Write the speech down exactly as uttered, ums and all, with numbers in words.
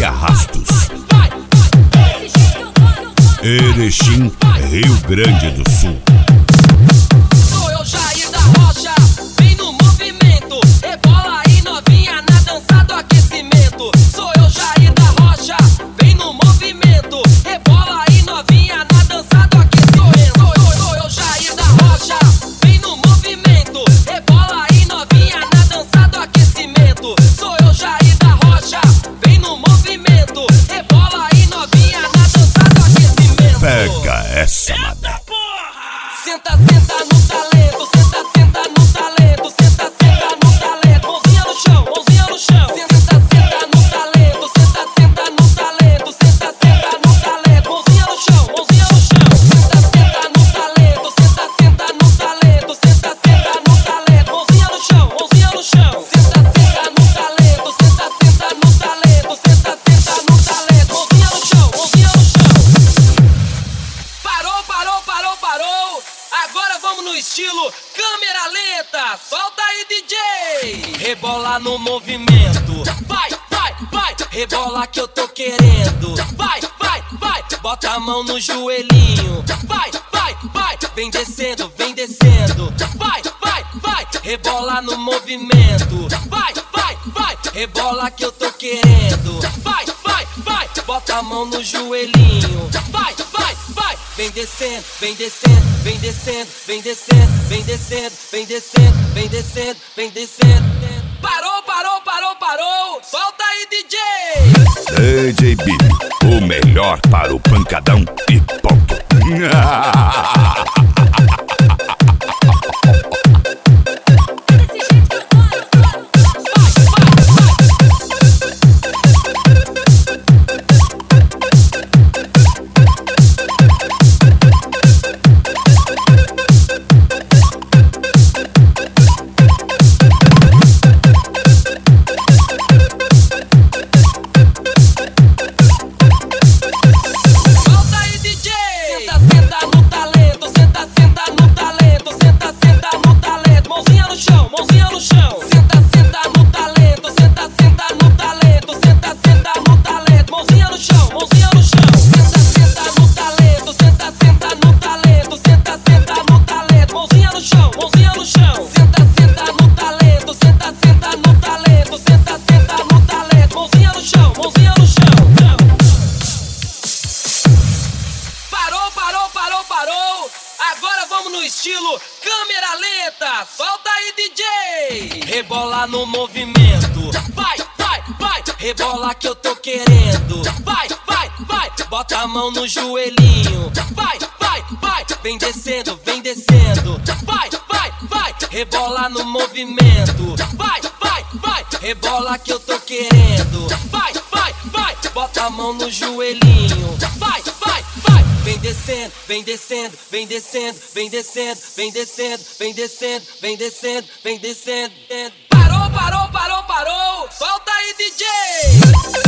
e Arrastos, Erechim, Rio Grande do Sul. Sou eu, Jair da Rocha, vem no movimento, rebola aí novinha na dança do aquecimento. Sou eu, Jair da Rocha, vem no movimento, rebola aí novinha na dança do aquecimento. Sou eu, sou eu, Jair da Rocha, vem no movimento, rebola aí novinha na dança do aquecimento. Sou eu, Jair da Rocha, vem no movimento, rebola aí novinha na dança do aquecimento. Pega essa, madé. Senta, senta no talento, senta, senta no talento, senta, senta no talento, mãozinha no chão, mãozinha no chão. Senta, senta no talento, senta, senta no talento, senta, senta no talento, mãozinha no chão, mãozinha no chão. Senta, senta no talento, senta, senta no talento, senta, senta no talento, mãozinha no chão, mãozinha no chão. Senta, senta no talento, senta, senta no talento, senta, senta no talento, mãozinha no chão, mãozinha no chão. Parou, parou, parou, parou. Agora vamos no estilo câmera lenta. Solta aí, D J. Rebola no movimento. Vai, vai, vai. Rebola que eu tô querendo. Vai, vai, vai. Bota a mão no joelhinho. Vai, vai, vai. Vem descendo, vem descendo. Vai, vai, vai. Rebola no movimento. Vai, vai, vai. Rebola que eu tô querendo. Vai, vai, vai. Bota a mão no joelhinho. Vai, vai, vai. Vem descendo, vem descendo, vem descendo, vem descendo, vem descendo, vem descendo, vem descendo, vem descendo. Parou, parou, parou, parou. Solta aí, D J. D J Bibi, o melhor para o pancadão e ponto. Estilo câmera lenta, solta aí, D J. Rebola no movimento, vai, vai, vai. Rebola que eu tô querendo. Vai, vai, vai. Bota a mão no joelhinho. Vai, vai, vai. Vem descendo, vem descendo. Vai, vai, vai. Rebola no movimento. Vai, vai, vai. Rebola que eu tô querendo. Vai, vai, vai. Bota a mão no joelhinho. Vai, vai, vai. Vem descendo, vem descendo, vem descendo, vem descendo, vem descendo, vem descendo, vem descendo, vem descendo. Parou, parou, parou, parou. Solta aí, D J.